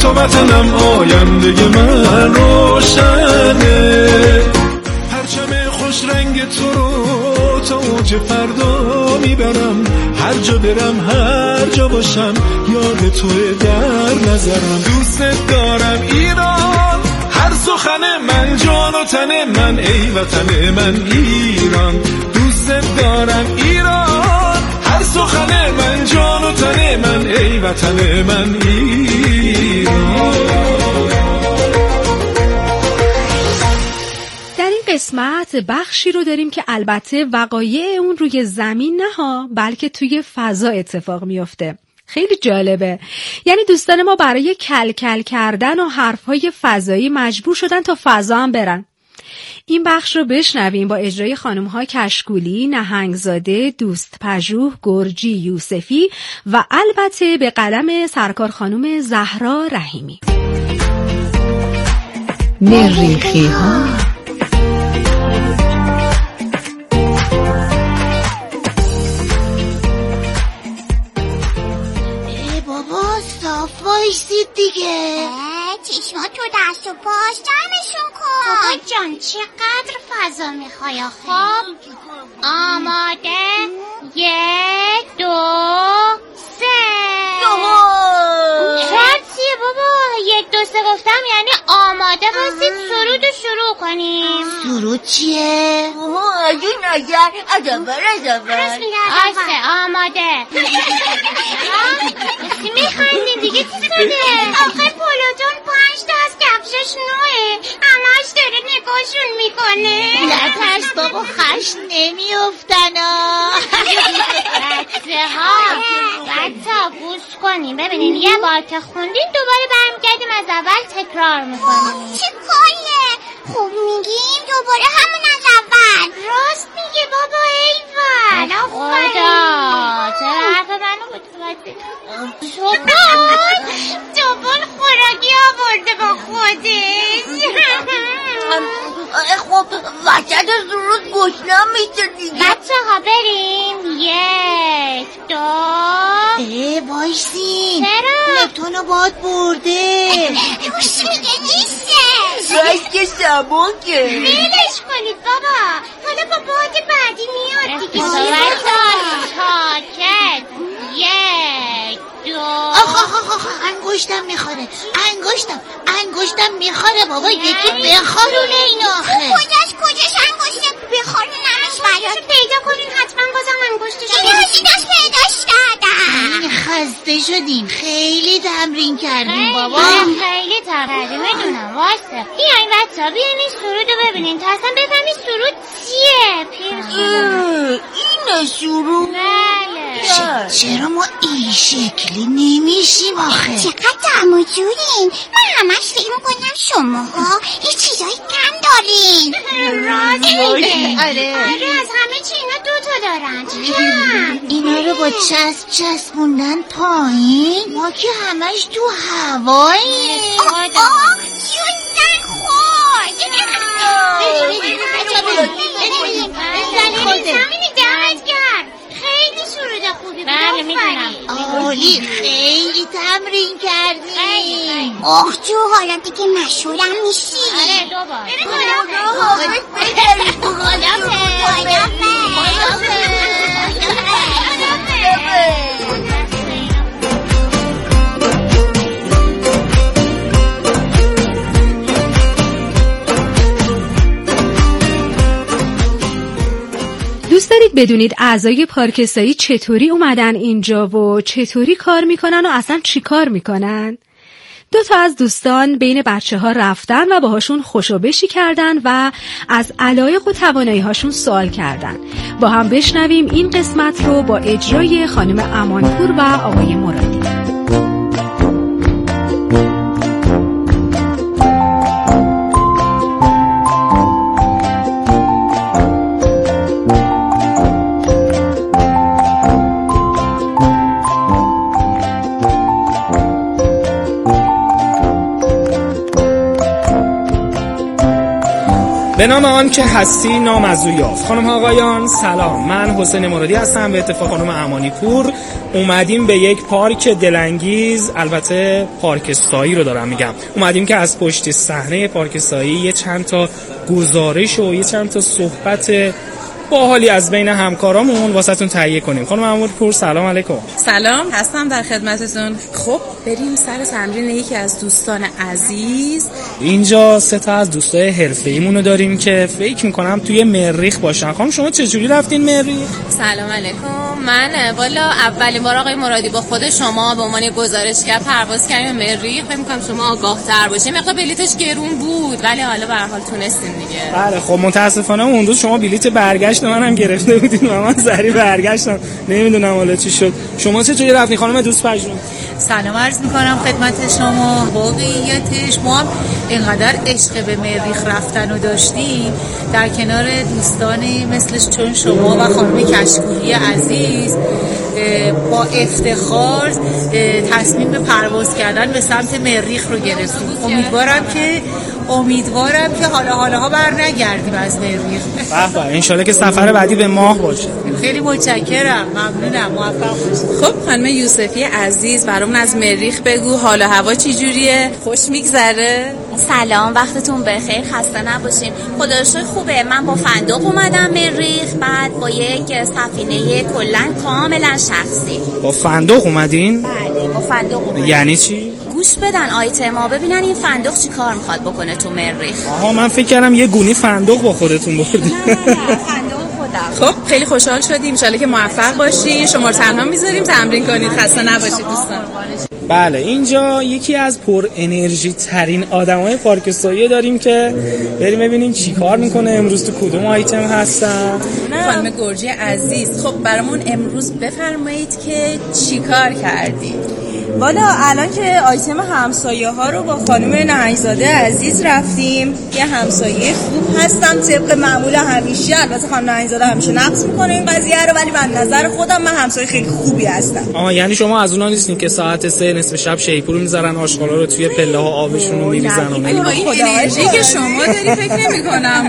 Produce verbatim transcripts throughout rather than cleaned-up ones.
تو وطنم آینده من روشنه. پرچم خوش رنگ تو رو تا اوج فردا میبرم، هر جا برم هر جا باشم یاد توی در نظرم. دوست دارم ایران، هر سخن من جان و تن من، ای وطن من ایران. دوست دارم ایران، هر سخن من جان و تن من، ای وطن من ایران. در این قسمت بخشی رو داریم که البته وقایع اون روی زمین نه ها، بلکه توی فضا اتفاق میفته. خیلی جالبه. یعنی دوستان ما برای کل کل کردن و حرفهای فضایی مجبور شدن تا فضا هم برن. این بخش رو بشنویم با اجرای خانم‌های کشکولی، نهنگزاده، دوست پژوه، گرجی، یوسفی و البته به قلم سرکار خانم زهرا رحیمی. مریخی ها وایسید دیگه. چشمات تو دست و پاش جمعشون کن. بابا جان چقدر فضا میخوای آخه؟ خب آماده، یک دو سه. ربطیه بابا، یک دو سه گفتم یعنی آماده باشید سرود رو شروع کنیم. سرود چیه؟ از اون نظر از اول از اول آسه آماده. میخندین دیگه چی شده؟ آخه پلوتون پنج تا از کفشش نوه، همش داره نگاهشون میکنه. نترس بابا، خش نمیافتن ها. بچه ها بچه ها گوش کنیم ببینین، یه بار که خوندین دوباره برمیگردیم از اول تکرار میکنیم. چه کاریه؟ خوب میگیم دوباره همون از اول. راست میگه بابا، ایول. خدا چرا حرف منو متوجه شبان دوبال خوراکی آورده با خودش. خب وسط سرود گشنم میشه دیگه. بچه ها بریم. یک دو. اه وایسین، چرا؟ نتونو باد برده. روش میگه نیسته، راست که سبکه. بیلش کنید بابا، حالا با باد بعدی میاد دیگه. بچه ها ساکت. یک دو. آخ آخ آخ آخ انگشتم میخوره، انگشتم انگشتم میخوره بابا، یکی بخارونه این آخه. کجاش کجاش انگشت بخارونمش برات پیدا کنین، حتما بازم انگشتش پیداش پیداش کردم. خسته شدیم، خیلی تمرین کردیم بابا. خیلی تمرین میدونم. واسه بیاین بچه ها، بیاین این سرود رو ببینین تا اصلا بفهمین سرود چیه. این سرود؟ بله. چرا ما این شکلی نمیشیم آخه؟ چقدر دموجورین. من همش فکر میکنم شماها یه چیزایی کم دارین. راسته. آره آره از همه چی اینا دوتا دارن. کم. اینا رو با چسب چسبوندن پایین، ما که همش تو هواییم. آه جون زن خورد. زمینی دمت کرد. خیلی سرود خوبی بود. بله میدونم. عالی، خیلی تمرین کردیم. آخ جو حالا دیگه مشهورم میشی. آره دوبار. دوست دارید بدونید اعضای پارکسایی چطوری اومدن اینجا و چطوری کار میکنن و اصلا چی کار میکنن؟ دو تا از دوستان بین بچه ها رفتن و باهاشون خوشابشی کردن و از علایق و توانایی هاشون سوال کردن. با هم بشنویم این قسمت رو با اجرای خانم امانپور و آقای مرادی. به نام آن که هستی نام از او یافت. خانم ها آقایان سلام، من حسین مرادی هستم. به اتفاق خانم امانی پور اومدیم به یک پارک دلانگیز، البته پارک سایی رو دارم میگم، اومدیم که از پشت صحنه پارک سایی یه چند تا گزارش و یه چند تا صحبت باحالی از بین همکارامون واسهتون تهیه کنیم. خانم امانی پور سلام علیکم. سلام، هستم در خدمتتون. خب بریم سر تمرین یکی از دوستان عزیز. اینجا سه تا از دوستای حرفه‌ایمون رو داریم که فکر می‌کنم توی مریخ باشن. خانم شما چجوری رفتین مریخ؟ سلام علیکم. من والا اولین بار آقای مرادی با خود شما به عنوان گزارشگر پرواز کردیم مریخ. فکر می‌کنم شما آگاه‌تر باشین. مقدار بلیتش گرون بود ولی حالا به هر حال تونستیم دیگه. بله خب متاسفانه اون روز شما بلیت برگشت منم گرفته بودین و من سریع برگشتم. نمیدونم حالا چی شد. شما چجوری رفتین خانم دوست پژمرد؟ سلام عرض میکنم خدمت شما. واقعیتش ما هم اینقدر عشق به مریخ رفتن رو داشتیم در کنار دوستانی مثل چون شما و خانم کشکولی عزیز با افتخار تصمیم به پرواز کردن به سمت مریخ رو گرفتیم. امیدوارم که امیدوارم که حالا حالاها بر نگردیم از مریخ. به به انشالله که سفر بعدی به ماه باشه. خیلی متشکرم، ممنونم، موفق باشید. خب خانم یوسفی عزیز برامون از مریخ بگو، حال و هوا چی جوریه؟ خوش میگذره؟ سلام، وقتتون بخیر، خسته نباشین. خدا رو شکر خوبه. من با فندق اومدم مریخ، بعد با یک سفینه کلا کاملا شخصی. با فندق اومدین؟ بله با فندق اومدم. یعنی چی؟ گوش بدن آیتما ببینن این فندق چی کار میخواد بکنه تو مریخ. آها من فکر کردم یه گونی فندق با خودتون بردین. نه نه فندق خودم. خب خیلی خوشحال شدیم، ان شاءالله که موفق باشی. شما رو تنها میذاریم تمرین کنید، خسته نباشید دوستان. بله اینجا یکی از پر انرژی ترین آدمای پارک سایی داریم که بریم ببینیم چی کار میکنه امروز، تو کدوم آیتم هستن. خانم گرجی عزیز خب برامون امروز بفرمایید که چی کار کردی؟ والا الان که آیتم همسایه ها رو با خانم نهنگزاده عزیز رفتیم. یه همسایه خوب هستم طبق معمول همیشه. البته خانم نهنگزاده همیشه نقص میکنه این قضیه رو، ولی من نظر خودم من همسایه خیلی خوبی هستم. آها یعنی شما از اونها نیستین که ساعت سه نصف شب شیپور میذارن آشغالا رو توی پله ها آبشون رو میریزن؟ ولی با این انرژی که شما داری فکر نمی‌کنم.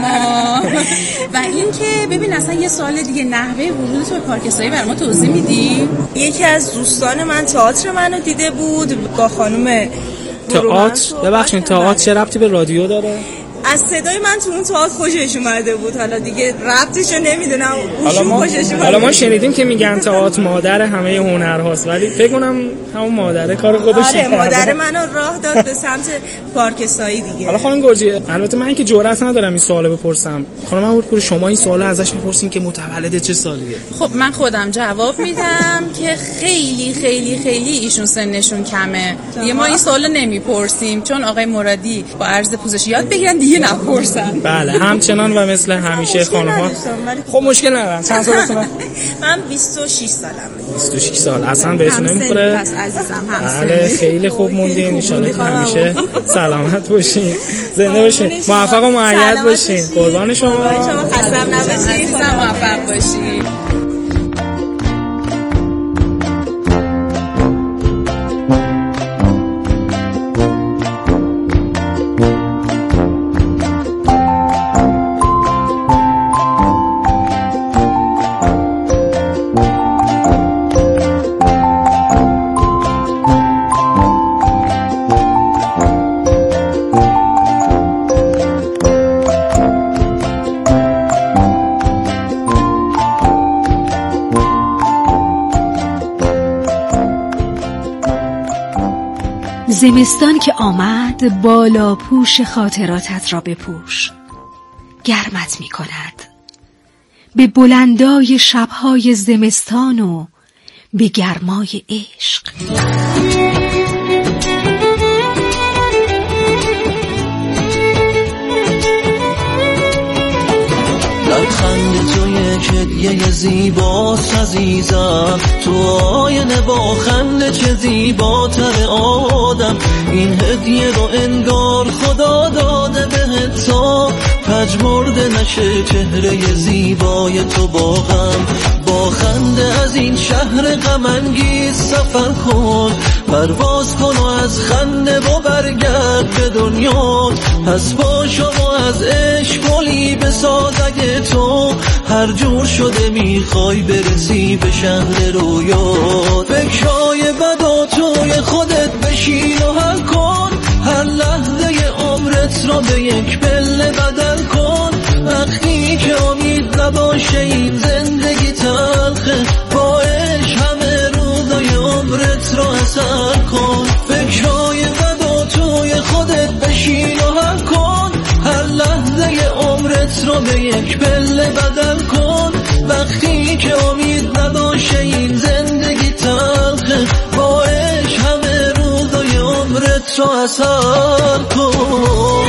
و این که ببین اصلا یه سوال دیگه، نحوه ورود تو پارک سایی برام توضیح میدی؟ یکی از دوستان من تئاتر منو دیده بود با خانم تئاتر. ببخشید تئاتر چه ربطی به رادیو داره؟ از صدای من تو اون تئاتر خوشش اومده بود. حالا دیگه ربطشو نمیدونم. حالا ما حالا ما شنیدیم که میگن تئاتر مادر همه هنرهاست، ولی فکر کنم همون مادر کار خودش کرده. آره مادر منو راه داد به سمت پارک سایی دیگه. حالا خانم گرجی البته من که جرئت ندارم این سوالو بپرسم، خانم امورپور شما این سوالو ازش میپرسین که متولد چه سالیه؟ خب من خودم جواب میدم که خیلی خیلی خیلی ایشون سنشون کمه دیگه، ما این سوالو نمیپرسیم چون آقای مرادی با عرض پوزش یاد بگیرن دیگه نپرسن. بله همچنان و مثل همیشه خانم‌ها خب مشکل ندارن. چند سالتونه؟ من بیست و شش سالمه. بیست و شش سال اصلا بهتون نمیخوره. پس عزیزم هم بله خیلی خوب موندین، ان شاءالله که همیشه سلامت باشین، زنده باشین، موفق و مؤید باشین. قربان شما. شما خسته نباشید، عزیزم موفق باشین. زمستان که آمد بالا پوش خاطراتت را بپوش، گرمت می کند به بلندای شبهای زمستان و به گرمای عشق. لبخند توی کدیه زیباست عزیزم، تو آینه با خنده چه زیباتر آدم. این هدیه رو انگار خدا داده بهت تا پژمرده نشه چهره زیبای تو با غم. با خنده از این شهر غم انگیز سفر کن، پرواز کن و از خنده و برگرد به دنیا. پس باش و از عشق گلی بساز اگه تو هر جور شده میخوای برسی به شهر رویات. فکرای بدا توی خودت بشین و حل کن، هر لحظه عمرت را به یک پله بدل کن. وقتی که امید نباشه این زندگی تلخه، با عشق همه روزای عمرت را اثر کن. فکرای بدا توی خودت بشین و حل کن، هر لحظه عمرت را به یک پله بدل کن. وقتی که امید نباشه این زندگی تلخه، با عشق همه روزای عمرت را اثر کن.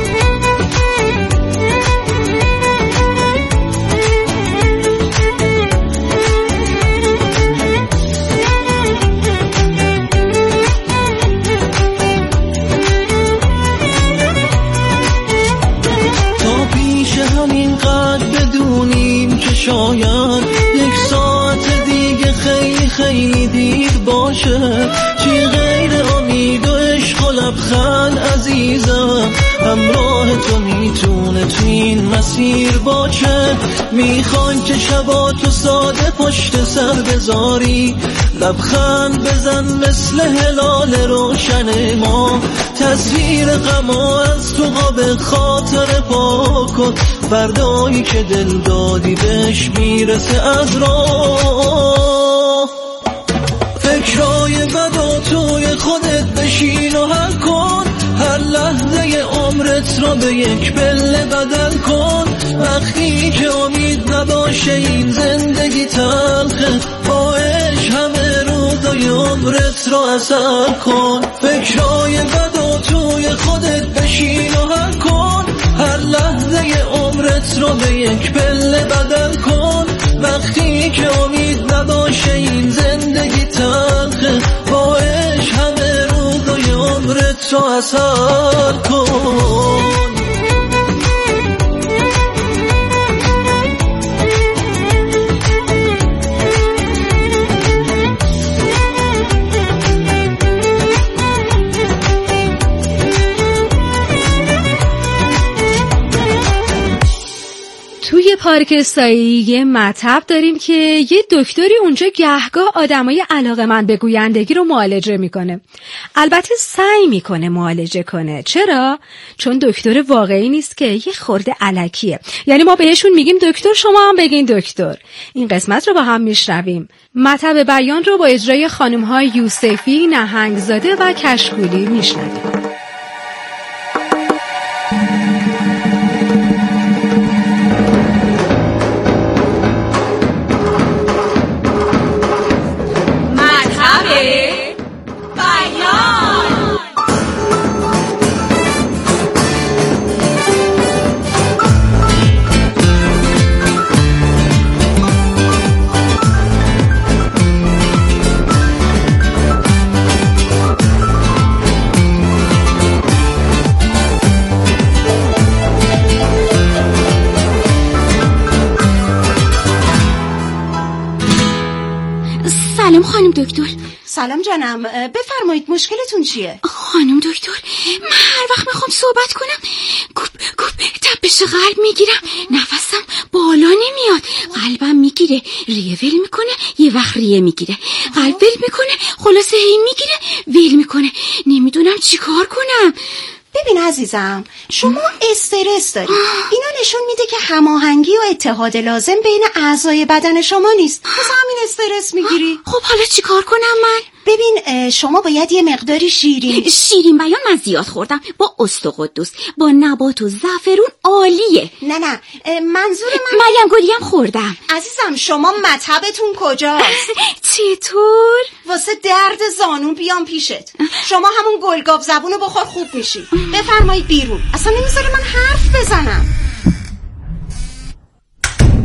شاید یک ساعت دیگه خیلی خیلی دیر باشه، چی غیر امید و عشق و لبخند عزیزم. همراه تو میتونه تو این مسیر باشه. میخوان که شباتو ساده پشت سر بذاری، لبخند بزن مثل هلال روشن ما. تصویر غما از تو قاب خاطر پاک کن، فردایی که دل دادی بهش میرسه از راه. فکرای بدا توی خودت بشین و حل کن، هر لحظه عمرت را به یک پله بدل کن. وقتی که امید نباشه این زندگی تلخه، با عشق همه روزای عمرت را اثر کن. فکرای بدا توی خودت بشین و حل کن، هر لحظه عمرت را به یک پله بدل کن. وقتی که امید نباشه این زندگی تلخه، با عشق همه روزای عمرت را اثر کن. توی پارک استایی یه مطب داریم که یه دکتری اونجا گهگاه آدمای علاقه‌مند به گویندگی رو معالجه میکنه. البته سعی میکنه معالجه کنه. چرا؟ چون دکتر واقعی نیست که یه خورده الکیه. یعنی ما بهشون میگیم دکتر، شما هم بگین دکتر. این قسمت رو با هم میشنویم. مطب بیان رو با اجرای خانم‌های یوسفی، نهنگزاده و کشکولی میشنویم. سلام خانم دکتر. سلام جانم، بفرمایید مشکلتون چیه؟ خانم دکتر، من هر وقت میخوام صحبت کنم گوپ گوپ تپش قلب میگیرم، نفسم بالا نمیاد، قلبم میگیره ریه ول میکنه، یه وقت ریه میگیره، قلب ول میکنه، خلاصه هی میگیره ول میکنه، نمیدونم چی کار کنم. ببین عزیزم، شما استرس داری. اینا نشون میده که هماهنگی و اتحاد لازم بین اعضای بدن شما نیست. پس همین استرس میگیری. خب حالا چی کار کنم من؟ ببین شما باید یه مقداری شیرین شیرین بیان من زیاد خوردم، با استقدس، با نبات و زعفرون عالیه. نه نه منظور من مریم گلی هم خوردم. عزیزم شما مطبتون کجاست؟ چطور؟ واسه درد زانون بیام پیشت. شما همون گلگاو زبونو بخور خوب میشی. بفرمایید بیرون. اصلا نمیذاره من حرف بزنم.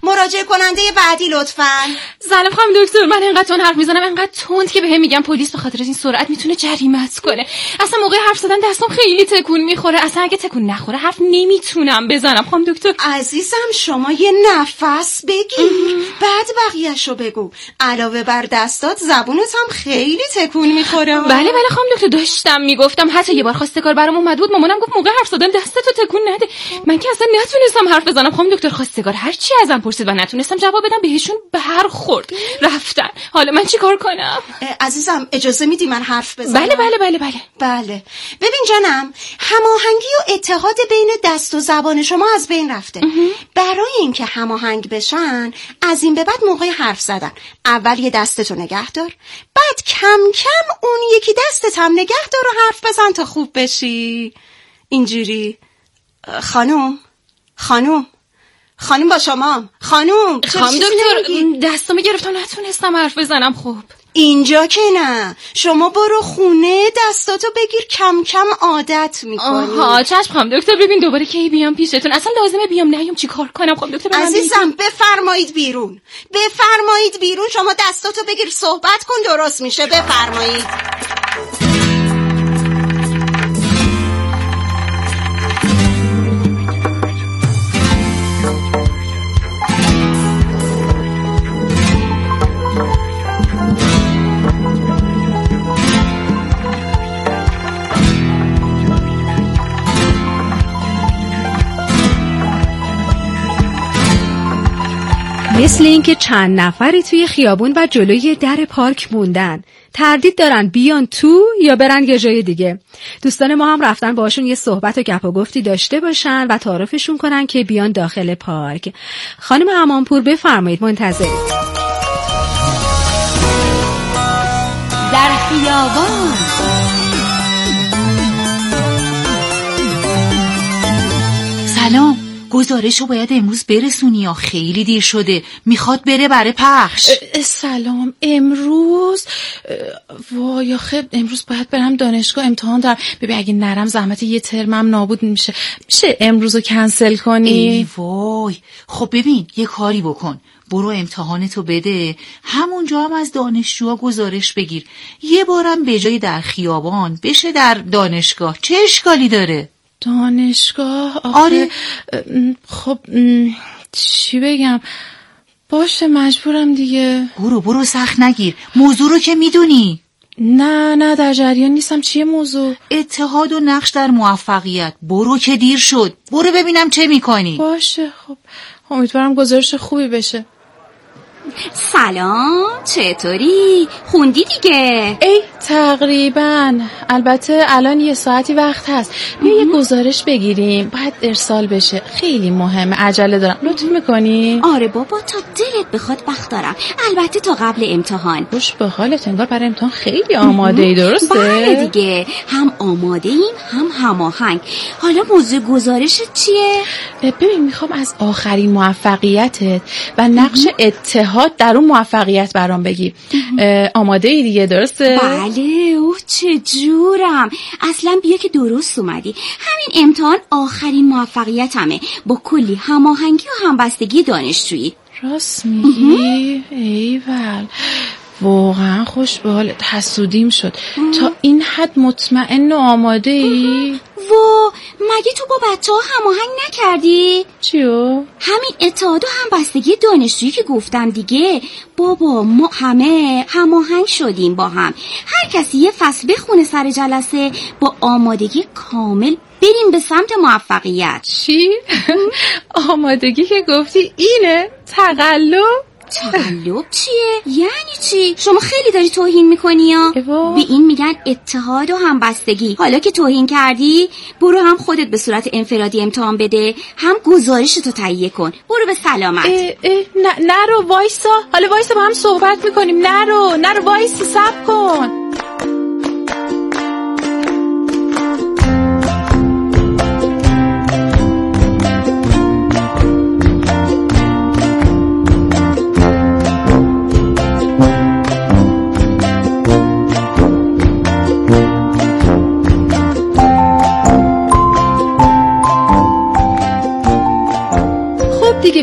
مراجعه کننده بعدی لطفاً. سلام خانم دکتر، من اینقدر تون حرف میزنم، اینقدر تند که بهم میگم پلیس به خاطر این سرعت میتونه جریمت کنه. اصلا موقع حرف زدن دستم خیلی تکون میخوره، اصلا اگه تکون نخوره حرف نمیتونم بزنم. خانم دکتر عزیزم شما یه نفس بگیر بعد بقیه‌شو بگو. علاوه بر دستات زبونت هم خیلی تکون میخوره. بله بله خانم دکتر، داشتم میگفتم. حتی یه بار خواستگار برام اومد بود، مامانم گفت موقع حرف زدن دستتو تکون نده. من که اصلا نتونستم حرف بزنم خانم دکتر. خواستگار هر چی ازم پرسید و نتونستم جواب بدم، بهشون برخورد رفتن. حالا من چیکار کنم؟ عزیزم اجازه میدی من حرف بزنم؟ بله بله بله بله بله. ببین جانم، هماهنگی و اتحاد بین دست و زبان شما از بین رفته. برای اینکه هماهنگ بشن از این به بعد موقع حرف زدن اول یه دستتو نگه دار، بعد کم کم اون یکی دستت هم نگه دار و حرف بزن تا خوب بشی. اینجوری. خانم خانم خانم با شما. خانم خانم دکتر دستامو گرفتم نتونستم حرف بزنم. خب اینجا که نه، شما برو خونه دستاتو بگیر، کم کم عادت میکنی. آها چشم خانم دکتر. ببین دوباره کی بیام پیشتون؟ اصلا لازمه بیام نیام چی کار کنم خانم دکتر؟ عزیزم بفرمایید بیرون، بفرمایید بیرون. شما دستاتو بگیر صحبت کن، درست میشه. بفرمایید. مثل اینکه چند نفری توی خیابون و جلوی در پارک موندن، تردید دارن بیان تو یا برن یه جای دیگه. دوستان ما هم رفتن باشون یه صحبت و گپ و گفتی داشته باشن و تعارفشون کنن که بیان داخل پارک. خانم امانپور بفرمایید، منتظر. در خیابان سلام، گزارشو باید امروز برسونی یا خیلی دیر شده، میخواد بره برای پخش. سلام، امروز وای آخه امروز باید برم دانشگاه، امتحان دارم. ببین اگه نرم زحمت یه ترمم نابود میشه. میشه امروزو کنسل کنی؟ ای وای. خب ببین یه کاری بکن، برو امتحانتو بده، همونجا هم از دانشجوها گزارش بگیر. یه بارم به جای در خیابان بشه در دانشگاه، چه اشکالی داره؟ دانشگاه؟ آخه آره. خب چی بگم؟ باشه مجبورم دیگه. برو برو سخت نگیر، موضوع رو که میدونی. نه نه در جریان نیستم. چیه موضوع؟ اتحاد و نقش در موفقیت. برو که دیر شد، برو ببینم چه میکنی. باشه خب، امیدوارم گزارش خوبی بشه. سلام، چطوری؟ خوندی دیگه؟ ای تقریبا، البته الان یه ساعتی وقت هست. بیا یه گزارش بگیریم، باید ارسال بشه، خیلی مهمه، عجله دارم. لطف میکنی؟ آره بابا، تا دلت بخواد وقت دارم، البته تا قبل امتحان. خوش به حالت، انگار برای امتحان خیلی آماده ای، درسته؟ بله دیگه، هم آماده ایم هم هماهنگ. حالا موضوع گزارشت چیه؟ ببین میخوام از آخرین موفقیتت و نقش اتحاد در اون موفقیت برام بگی. آماده ای دیگه، درسته؟ بله. اوه چه جورم. اصلا بیا که درست اومدی. همین امتحان آخرین موفقیتمه، با کلی هماهنگی و همبستگی دانشجویی. راست میگی؟ ایول، واقعا خوش به حالت. حسودیم شد. تا این حد مطمئن و آماده ای؟ وا، مگه تو با بچه ها هماهنگ نکردی؟ چیو؟ همین اتحاد و همبستگی دانشجویی که گفتم دیگه. بابا ما همه هماهنگ شدیم با هم، هر کسی یه فصل بخونه سر جلسه، با آمادگی کامل بریم به سمت موفقیت. چی؟ آمادگی که گفتی اینه؟ تقلب؟ تقلب چیه؟ یعنی چی؟ شما خیلی داری توهین میکنی یا؟ به این میگن اتحاد و همبستگی. حالا که توهین کردی، برو هم خودت به صورت انفرادی امتحان بده، هم گزارشتو تهیه کن. برو به سلامت. اه اه نه نرو، وایسا. حالا وایسا با هم صحبت میکنیم. نرو نرو، وایسا، صبر کن.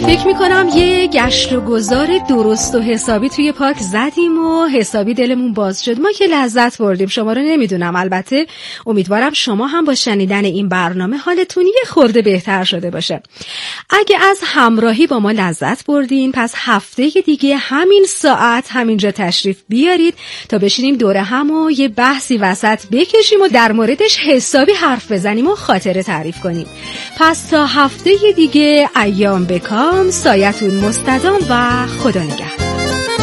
فکر میکنم یه گشت و گذار درست و حسابی توی پارک زدیم و حسابی دلمون باز شد. ما که لذت بردیم، شما رو نمیدونم. البته امیدوارم شما هم با شنیدن این برنامه حالتون یه خورده بهتر شده باشه. اگه از همراهی با ما لذت بردین، پس هفته دیگه همین ساعت همینجا تشریف بیارید تا بشینیم دور هم و یه بحثی وسط بکشیم و در موردش حسابی حرف بزنیم و خاطره تعریف کنیم. پس تا هفته دیگه ایام بکام، سایتون مستدام و خدا نگهدار.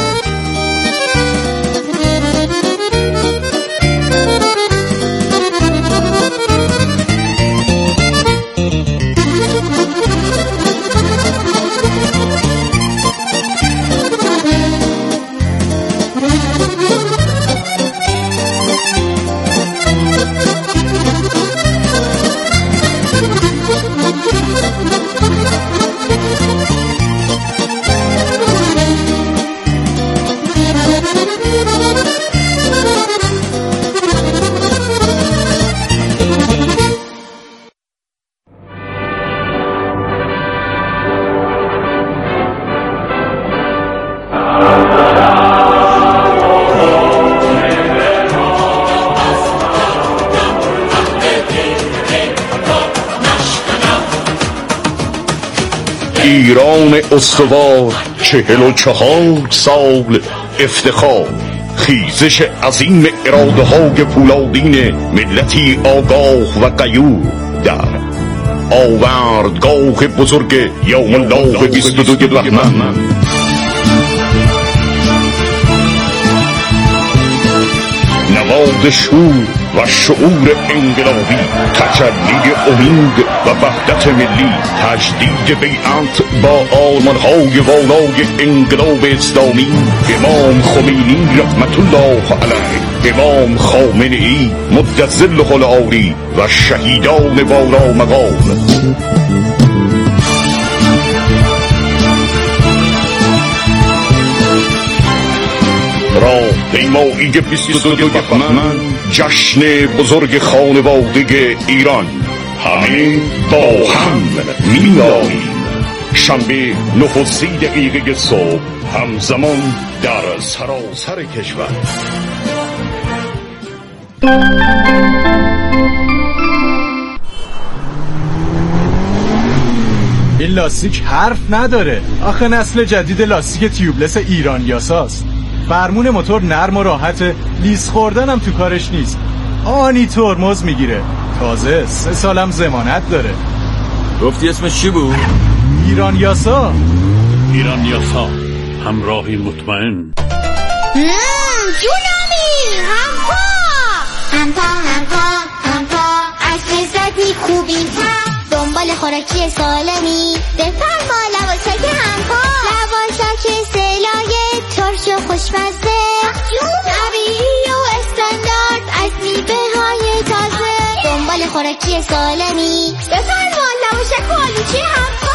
ایران استوار چهل و چهار سال افتخار، خیزش عظیم اراده های پولادین ملتی آگاه و غیور در آوردگاه بزرگ یوم الله بیست و دو بهمن. نواد شور و شعور انقلابی، تجلی امید و وحدت ملی، تجدید بیعت با آرمان‌های والای انقلاب اسلامی، امام خمینی رحمت الله علیه، امام خامنه‌ای مدت ظله العالی و شهیدان والا مقام. راه پیمایی بیست و دو بهمن، جشن بزرگ خانواده ایران، همه با هم میاییم. شنبه نه و سی دقیقه صبح، همزمان در سراسر کشور. این لاستیک حرف نداره. آخه نسل جدید لاستیک تیوبلس ایران یاساست. فرمون موتور نرم و راحته، لیس خوردن هم تو کارش نیست. آنی ترمز میگیره. تازه سه سالم ضمانت داره. گفتی اسمش چی بود؟ ایران یاسا. ایران یاسا، همراهی مطمئن. جونمی همپا همپا همپا همپا، از لذتی خوبی تا دنبال خوراکی سالمی، بفرما لواشک همپا، لواشک سلای ترش و خوشمزه، طبیعی و استاندارد از میوه های تازه، دنبال خوراکی سالمی، بفرما لواشک و آلوچه همپا.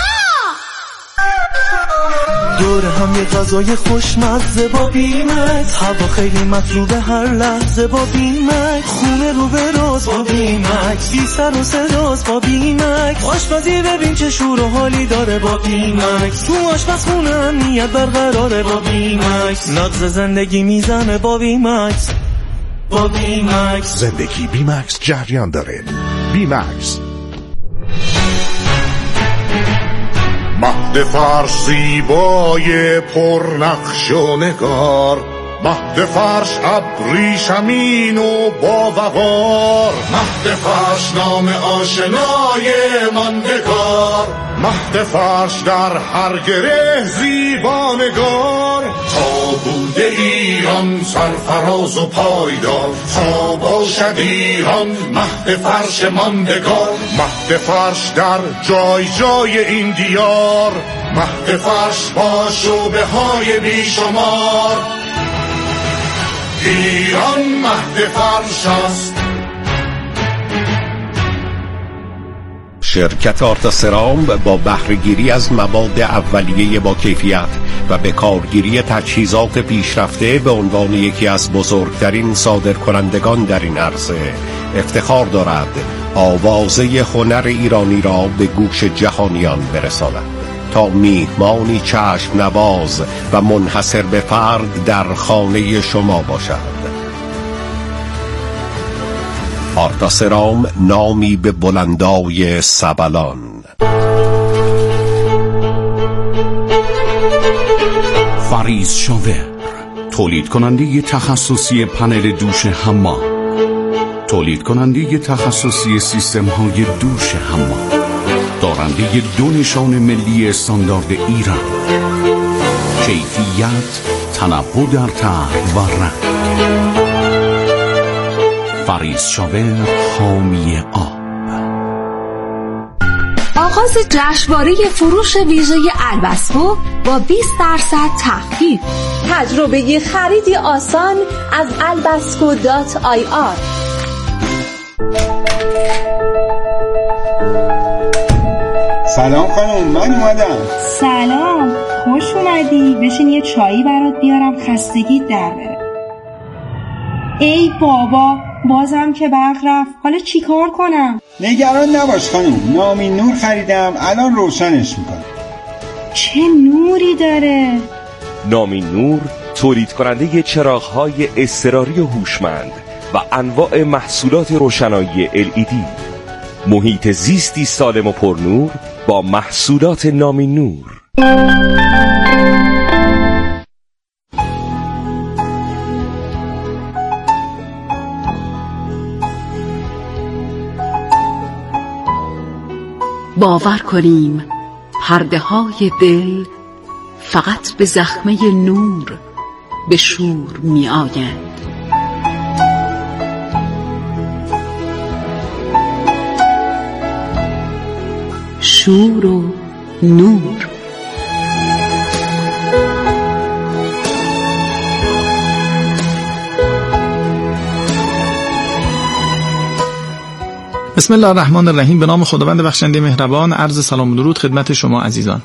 دور هم یه غذای خوشمزه با بیمکس، هوا خیلی مطلوبه هر لحظه با بیمکس، خونه رو به راز با بیمکس، بی سر و صداست با بیمکس، آشپزی ببین چه شور و حالی داره با بیمکس، تو آشپزخونه امنیت برقراره با بیمکس، نغز زندگی میزنه با بیمکس، با بیمکس زندگی بیمکس جریان داره. بیمکس مهد فرش زیبای پرنقش و نگار، مهد فرش ابریشمین و با وقار، مهد فرش نام آشنای ماندگار، مهد فرش در هر گره زیبانگار، تا بوده ایران سرفراز و پایدار، تا باشد ایران مهد فرش ماندگار، مهد فرش در جای جای این دیار، مهد فرش با شعبه های بیشمار، ایران مهد فرش است. شرکت آرتاسرام با بهره‌گیری از مواد اولیه با کیفیت و به کارگیری تجهیزات پیشرفته به عنوان یکی از بزرگترین صادرکنندگان در این عرصه افتخار دارد آوازه هنر ایرانی را به گوش جهانیان برساند. تا میهمانی چشم نواز و منحصر به فرد در خانه شما باشد. آرتاسرام نامی به بلندای سبلان. فریز شاور، تولید کننده تخصصی پنل دوش حمام، تولید کننده تخصصی سیستم های دوش حمام، دارنده دو نشان ملی استاندارد ایران، کیفیت، تنوع در طرح و رنگ. فریز شاور، حامی آب. آغاز جشنواره فروش ویژه البسکو با بیست درصد تخفیف. تجربه خریدی آسان از البسکو دات آی آر. سلام خانم، من اومدم. سلام، خوش اومدی. بشین یه چایی برات بیارم، خستگیت در بره. ای بابا، بازم که برق رفت. حالا چی کار کنم؟ نگران نباش خانم، نامی نور خریدم، الان روشنش میکنم. چه نوری داره؟ نامی نور تولید کننده چراغ‌های اضطراری و هوشمند و انواع محصولات روشنایی ال ای دی. محیط زیستی سالم و پرنور با محصولات نامی نور. باور کنیم پرده های دل فقط به زخمه نور به شور می آیند. شور و نور. بسم الله الرحمن الرحیم. به نام خداوند بخشنده مهربان. عرض سلام و درود خدمت شما عزیزان.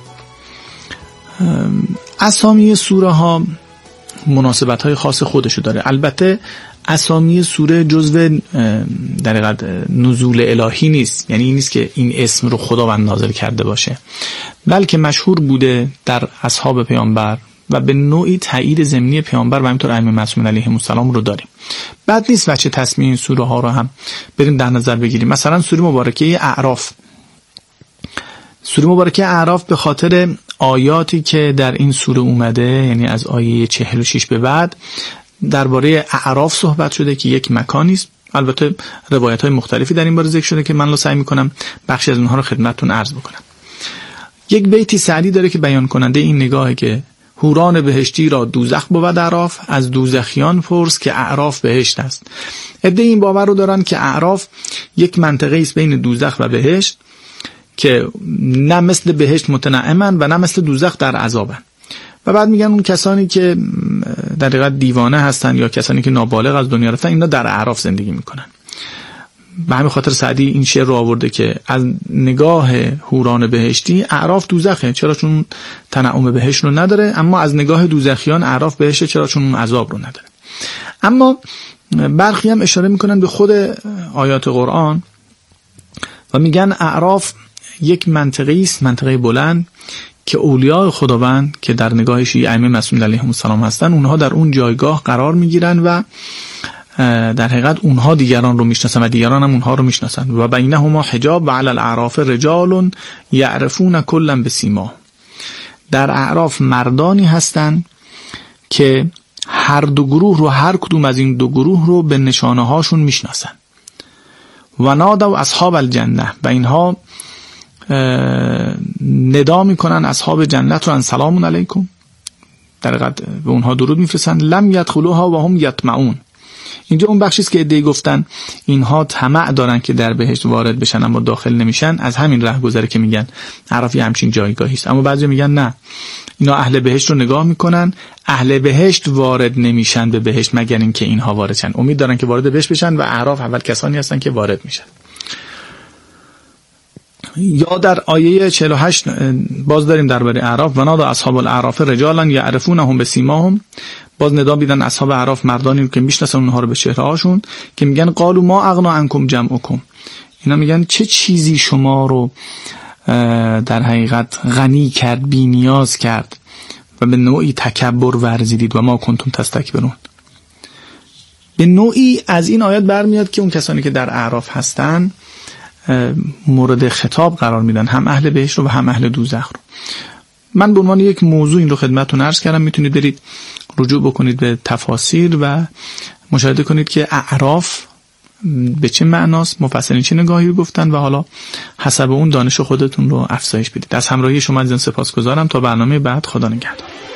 اسامی سوره ها مناسبت های خاص خودشو داره. البته اسامی سوره جزو در حقیقت نزول الهی نیست، یعنی این نیست که این اسم رو خداوند نازل کرده باشه، بلکه مشهور بوده در اصحاب پیامبر و به نوعی تایید ضمنی پیامبر و همینطور ائمه معصومین علیهم السلام رو داریم. بد نیست بچه تصمیه این سوره ها رو هم بریم در نظر بگیریم. مثلا سوره مبارکه اعراف. سوره مبارکه اعراف به خاطر آیاتی که در این سوره اومده، یعنی از آیه چهل و شش به بعد درباره اعراف صحبت شده که یک مکانی است. البته روایت های مختلفی در این باره ذکر شده که من سعی میکنم بخشی از اونها رو خدمتتون عرض بکنم. یک بیتی سعدی داره که بیان کننده این نگاهه که حوران بهشتی را دوزخ بود اعراف، از دوزخیان پرس که اعراف بهشت است. عده این باور رو دارن که اعراف یک منطقه است بین دوزخ و بهشت که نه مثل بهشت متنعمن و نه مثل دوزخ در عذابن. و بعد میگن اون کسانی که در حقیقت دیوانه هستن یا کسانی که نابالغ از دنیا رفتن، اینا در اعراف زندگی میکنن. به همین خاطر سعدی این شعر رو آورده که از نگاه حوران بهشتی اعراف دوزخه، چرا چون تنعم بهشت رو نداره، اما از نگاه دوزخیان اعراف بهشته، چرا چون عذاب رو نداره. اما برخی هم اشاره میکنن به خود آیات قرآن و میگن اعراف یک منطقه است، منطقه بلند که اولیاء خداوند که در نگاه شیعه ائمه معصومین علیهم السلام هستن، اونها در اون جایگاه قرار میگیرن و در حقیقت اونها دیگران رو میشناسن و دیگران هم اونها رو میشناسن. و بینهما حجاب و علی الاعراف رجال یعرفون کلا بسیما. در اعراف مردانی هستن که هر دو گروه رو، هر کدوم از این دو گروه رو به نشانه هاشون میشناسن. و نادوا اصحاب الجنه، و اینها ندا میکنن اصحاب جنت رو ان سلام علیکم، در حقیقت به اونها درود میفرستن. لم یدخلوها و هم یطمعون. اینجا اون بخشی است که عده‌ای گفتن اینها طمع دارن که در بهشت وارد بشن اما داخل نمیشن، از همین راه گذره که میگن اعراف همچین جایگاهی است. اما بعضی میگن نه، اینا اهل بهشت رو نگاه میکنن، اهل بهشت وارد نمیشن به بهشت مگر اینکه اینها وارد شن. امید دارن که وارد بهشت بشن و اعراف اول کسانی هستن که وارد میشن. یا در آیه چهل و هشت باز داریم درباره اعراف، و نادى اصحاب الاعراف رجالا یعرفونهم بسیماهم، باز ندا بیدن اصحاب اعراف مردانی که میشناسن اونها رو به چهره هاشون، که میگن قالوا ما اغنا عنکم جمعکم، اینا میگن چه چیزی شما رو در حقیقت غنی کرد، بی نیاز کرد و به نوعی تکبر ورزیدید و ما کنتم تستکبرون. به نوعی از این آیات برمیاد که اون کسانی که در اعراف هستن مورد خطاب قرار میدن، هم اهل بهشت رو و هم اهل دوزخ رو. من به عنوان یک موضوع این رو خدمتتون عرض کردم، میتونید برید رجوع بکنید به تفاسیر و مشاهده کنید که اعراف به چه معناست، مفسرین چه نگاهی رو گفتن و حالا حسب اون دانش خودتون رو افزایش بدید. از همراهی شما عزیزان سپاسگزارم. تا برنامه بعد، خدا نگهدار.